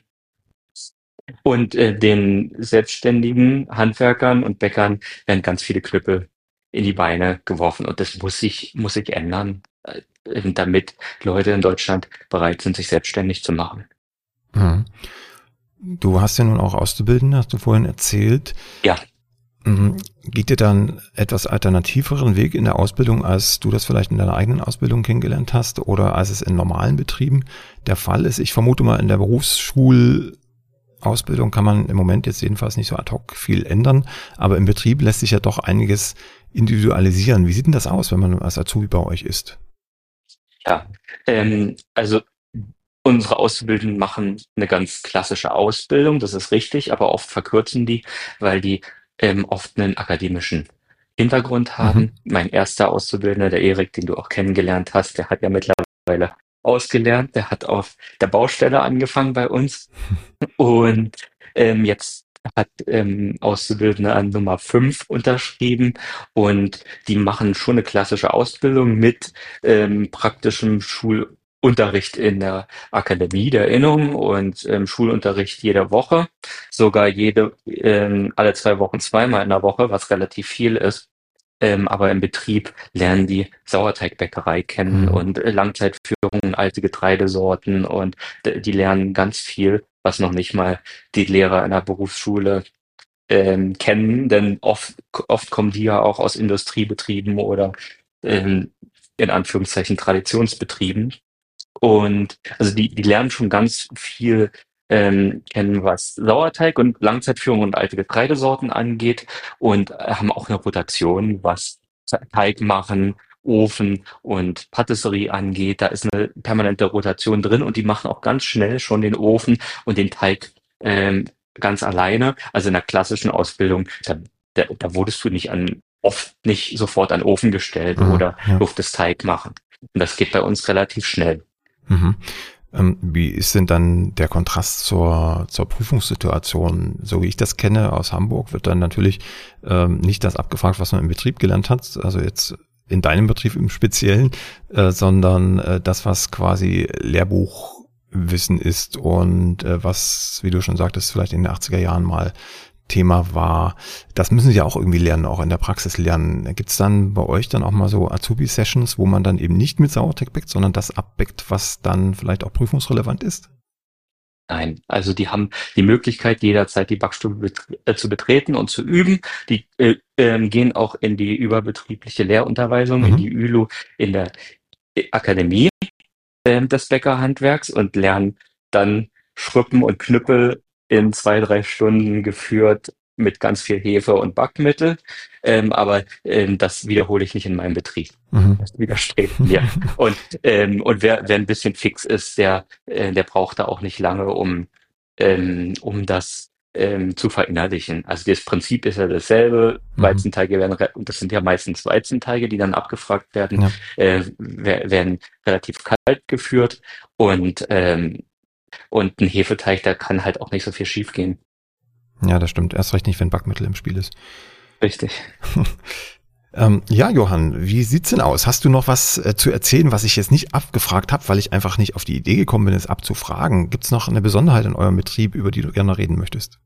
B: und äh, den selbstständigen Handwerkern und Bäckern werden ganz viele Knüppel in die Beine geworfen. Und das muss sich, muss sich ändern, äh, damit Leute in Deutschland bereit sind, sich selbstständig zu machen.
A: Mhm. Du hast ja nun auch Auszubildende, hast du vorhin erzählt.
B: Ja,
A: Mhm. Geht ihr dann etwas alternativeren Weg in der Ausbildung, als du das vielleicht in deiner eigenen Ausbildung kennengelernt hast oder als es in normalen Betrieben der Fall ist? Ich vermute mal, in der Berufsschulausbildung kann man im Moment jetzt jedenfalls nicht so ad hoc viel ändern, aber im Betrieb lässt sich ja doch einiges individualisieren. Wie sieht denn das aus, wenn man als Azubi bei euch ist?
B: ja. Ähm, also unsere Auszubildenden machen eine ganz klassische Ausbildung, das ist richtig, aber oft verkürzen die, weil die ähm, oft einen akademischen Hintergrund haben.
A: Mhm.
B: Mein erster Auszubildender, der Erik, den du auch kennengelernt hast, der hat ja mittlerweile ausgelernt, der hat auf der Baustelle angefangen bei uns und ähm, jetzt hat ähm, Auszubildende an Nummer fünf unterschrieben und die machen schon eine klassische Ausbildung mit ähm, praktischem Schulunterricht in der Akademie der Innung und ähm, Schulunterricht jede Woche, sogar jede ähm, alle zwei Wochen zweimal in der Woche, was relativ viel ist. Ähm, aber im Betrieb lernen die Sauerteigbäckerei kennen
A: Mhm.
B: und äh, Langzeitführungen, alte Getreidesorten und d- die lernen ganz viel, was noch nicht mal die Lehrer in der Berufsschule ähm, kennen, denn oft, oft kommen die ja auch aus Industriebetrieben oder ähm, in Anführungszeichen Traditionsbetrieben. Und also die, die lernen schon ganz viel ähm, kennen, was Sauerteig und Langzeitführung und alte Getreidesorten angeht und äh, haben auch eine Rotation, was Teig machen, Ofen und Patisserie angeht. Da ist eine permanente Rotation drin und die machen auch ganz schnell schon den Ofen und den Teig ähm, ganz alleine. Also in der klassischen Ausbildung, da, da, da wurdest du nicht an oft nicht sofort an den Ofen gestellt
A: Mhm.
B: oder
A: Ja.
B: durftest Teig machen. Und das geht bei uns relativ schnell.
A: Mhm. Ähm, wie ist denn dann der Kontrast zur, zur Prüfungssituation? So wie ich das kenne aus Hamburg, wird dann natürlich ähm, nicht das abgefragt, was man im Betrieb gelernt hat, also jetzt in deinem Betrieb im Speziellen, äh, sondern äh, das, was quasi Lehrbuchwissen ist und äh, was, wie du schon sagtest, vielleicht in den achtziger Jahren mal Thema war. Das müssen sie ja auch irgendwie lernen, auch in der Praxis lernen. Gibt es dann bei euch dann auch mal so Azubi-Sessions, wo man dann eben nicht mit Sauerteig backt, sondern das abbackt, was dann vielleicht auch prüfungsrelevant ist?
B: Nein, also die haben die Möglichkeit, jederzeit die Backstube bet äh, zu betreten und zu üben. Die äh, ähm, gehen auch in die überbetriebliche Lehrunterweisung, in die
A: Mhm.
B: Ü L U, in der äh, Akademie ähm, des Bäckerhandwerks und lernen dann Schruppen und Knüppel in zwei, drei Stunden geführt mit ganz viel Hefe und Backmittel. Ähm, aber ähm, das wiederhole ich nicht in meinem Betrieb.
A: Mhm.
B: Das widerstrebt mir. Und, ähm, und wer, wer ein bisschen fix ist, der, äh, der braucht da auch nicht lange, um, ähm, um das ähm, zu verinnerlichen. Also das Prinzip ist ja dasselbe.
A: Mhm.
B: Weizenteige werden, re- und das sind ja meistens Weizenteige, die dann abgefragt werden,
A: Ja.
B: äh, wer- werden relativ kalt geführt und, ähm, und ein Hefeteig, da kann halt auch nicht so viel schiefgehen.
A: Ja, das stimmt. Erst recht nicht, wenn Backmittel im Spiel ist.
B: Richtig.
A: Ähm, ja, Johann, wie sieht's denn aus? Hast du noch was äh, zu erzählen, was ich jetzt nicht abgefragt habe, weil ich einfach nicht auf die Idee gekommen bin, es abzufragen? Gibt's noch eine Besonderheit in eurem Betrieb, über die du gerne reden möchtest?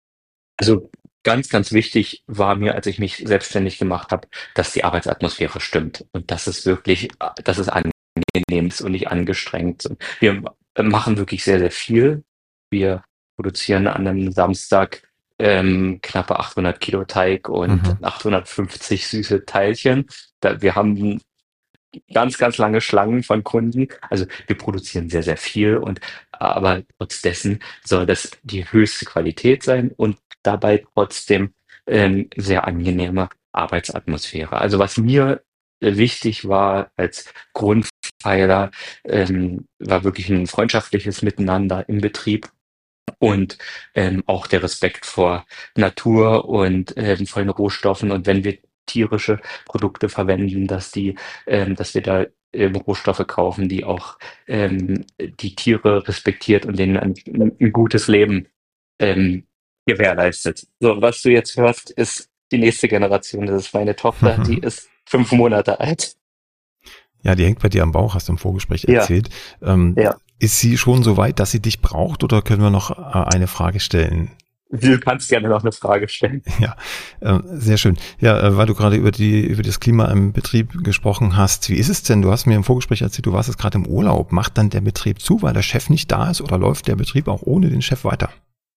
B: Also ganz, ganz wichtig war mir, als ich mich selbstständig gemacht habe, dass die Arbeitsatmosphäre stimmt und dass es wirklich, dass es angenehm ist und nicht angestrengt. Wir machen wirklich sehr, sehr viel. Wir produzieren an einem Samstag ähm, knappe achthundert Kilo Teig und
A: Mhm.
B: achthundertfünfzig süße Teilchen. Da, wir haben ganz, ganz lange Schlangen von Kunden. Also wir produzieren sehr, sehr viel und aber trotz dessen soll das die höchste Qualität sein und dabei trotzdem ähm, sehr angenehme Arbeitsatmosphäre. Also was mir äh, wichtig war als Grundpfeiler, ähm, war wirklich ein freundschaftliches Miteinander im Betrieb und ähm, auch der Respekt vor Natur und ähm, vor den Rohstoffen. Und wenn wir tierische Produkte verwenden, dass die, ähm, dass wir da ähm, Rohstoffe kaufen, die auch ähm, die Tiere respektiert und denen ein, ein gutes Leben ähm, gewährleistet. So, was du jetzt hörst, ist die nächste Generation. Das ist meine Tochter, die ist fünf Monate alt.
A: Ja, die hängt bei dir am Bauch, hast du im Vorgespräch
B: Ja,
A: erzählt. Ähm,
B: ja.
A: ist sie schon so weit, dass sie dich braucht oder können wir noch äh, eine Frage stellen?
B: Du kannst gerne noch eine Frage stellen.
A: Ja, äh, sehr schön. Ja, äh, weil du gerade über die über das Klima im Betrieb gesprochen hast. Wie ist es denn? Du hast mir im Vorgespräch erzählt, du warst jetzt gerade im Urlaub. Macht dann der Betrieb zu, weil der Chef nicht da ist, oder läuft der Betrieb auch ohne den Chef weiter?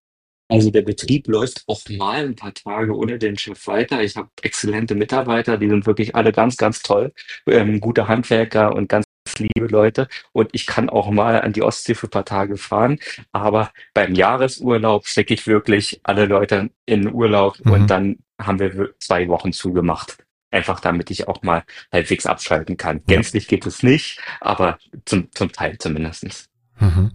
B: Also der Betrieb läuft auch mal ein paar Tage ohne den Chef weiter. Ich habe exzellente Mitarbeiter, die sind wirklich alle ganz, ganz toll, ähm, gute Handwerker und ganz liebe Leute. Und ich kann auch mal an die Ostsee für ein paar Tage fahren. Aber beim Jahresurlaub stecke ich wirklich alle Leute in Urlaub und
A: Mhm.
B: dann haben wir wir- zwei Wochen zugemacht. Einfach damit ich auch mal halbwegs abschalten kann.
A: Ja.
B: Gänzlich geht es nicht, aber zum, zum Teil zumindest.
A: Mhm.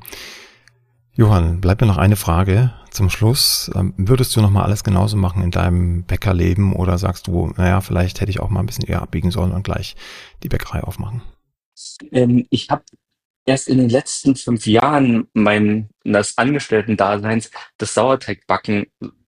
A: Johann, bleibt mir noch eine Frage zum Schluss. Ähm, Würdest du noch mal alles genauso machen in deinem Bäckerleben oder sagst du, naja, vielleicht hätte ich auch mal ein bisschen eher abbiegen sollen und gleich die Bäckerei aufmachen?
B: Ähm, ich habe erst in den letzten fünf Jahren meines Angestellten-Daseins das Sauerteigbacken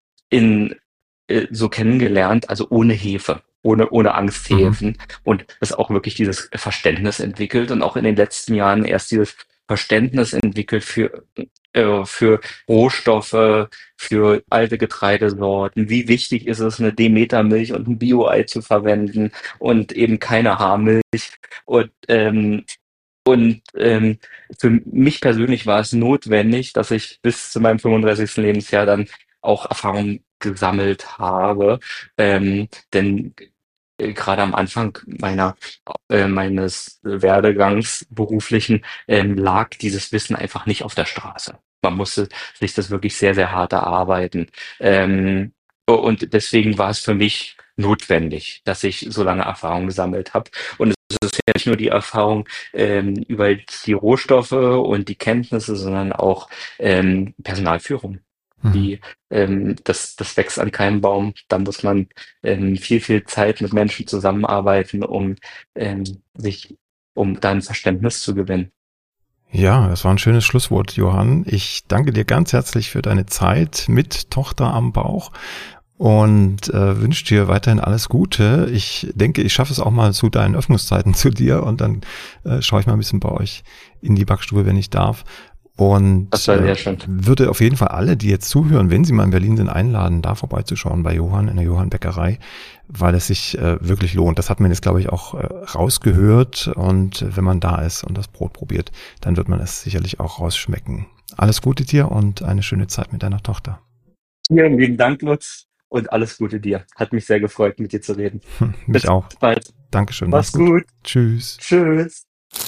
B: in äh, so kennengelernt, also ohne Hefe, ohne ohne
A: Mhm.
B: Angsthäfen und das auch wirklich dieses Verständnis entwickelt und auch in den letzten Jahren erst dieses Verständnis entwickelt für äh, für Rohstoffe, für alte Getreidesorten. Wie wichtig ist es, eine Demeter-Milch und ein Bio-Ei zu verwenden und eben keine Haarmilch. Und ähm, und ähm, für mich persönlich war es notwendig, dass ich bis zu meinem fünfunddreißigsten Lebensjahr dann auch Erfahrung gesammelt habe. Ähm, denn äh, gerade am Anfang meiner äh, meines Werdegangs beruflichen ähm, lag dieses Wissen einfach nicht auf der Straße. Man musste sich das wirklich sehr, sehr hart erarbeiten. Ähm, und deswegen war es für mich notwendig, dass ich so lange Erfahrung gesammelt habe. Und es ist ja nicht nur die Erfahrung ähm, über die Rohstoffe und die Kenntnisse, sondern auch ähm, Personalführung.
A: Mhm.
B: Die, ähm, das, das wächst an keinem Baum. Da muss man ähm, viel, viel Zeit mit Menschen zusammenarbeiten, um ähm, sich, um da ein Verständnis zu gewinnen.
A: Ja, das war ein schönes Schlusswort, Johann. Ich danke dir ganz herzlich für deine Zeit mit Tochter am Bauch und äh, wünsche dir weiterhin alles Gute. Ich denke, ich schaffe es auch mal zu deinen Öffnungszeiten zu dir und dann äh, schaue ich mal ein bisschen bei euch in die Backstube, wenn ich darf. Und
B: Das war sehr
A: äh,
B: schön.
A: würde auf jeden Fall alle, die jetzt zuhören, wenn sie mal in Berlin sind, einladen, da vorbeizuschauen bei Johann in der Johann-Bäckerei, weil es sich äh, wirklich lohnt. Das hat man jetzt, glaube ich, auch äh, rausgehört. Und äh, wenn man da ist und das Brot probiert, dann wird man es sicherlich auch rausschmecken. Alles Gute dir und eine schöne Zeit mit deiner Tochter.
B: Vielen lieben Dank, Lutz, und alles Gute dir. Hat mich sehr gefreut, mit dir zu reden.
A: Hm, mich
B: Bis
A: auch.
B: bald.
A: Dankeschön.
B: Mach's gut.
A: Tschüss.
B: Tschüss.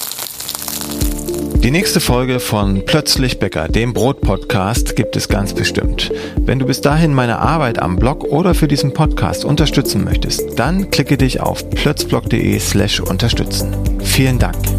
A: Die nächste Folge von Plötzlich Bäcker, dem Brot-Podcast, gibt es ganz bestimmt. Wenn du bis dahin meine Arbeit am Blog oder für diesen Podcast unterstützen möchtest, dann klicke dich auf plötzblog.de slash unterstützen. Vielen Dank.